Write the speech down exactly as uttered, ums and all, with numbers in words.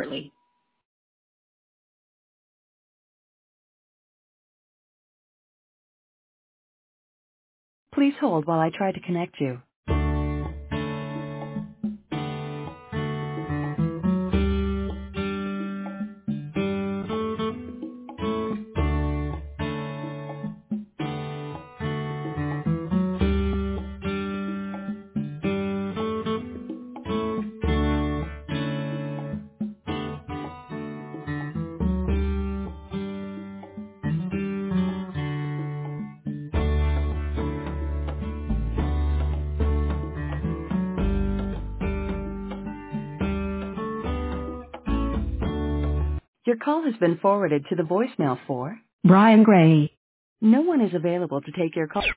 shortly. Please hold while I try to connect you. Your call has been forwarded to the voicemail for Brian Gray. No one is available to take your call.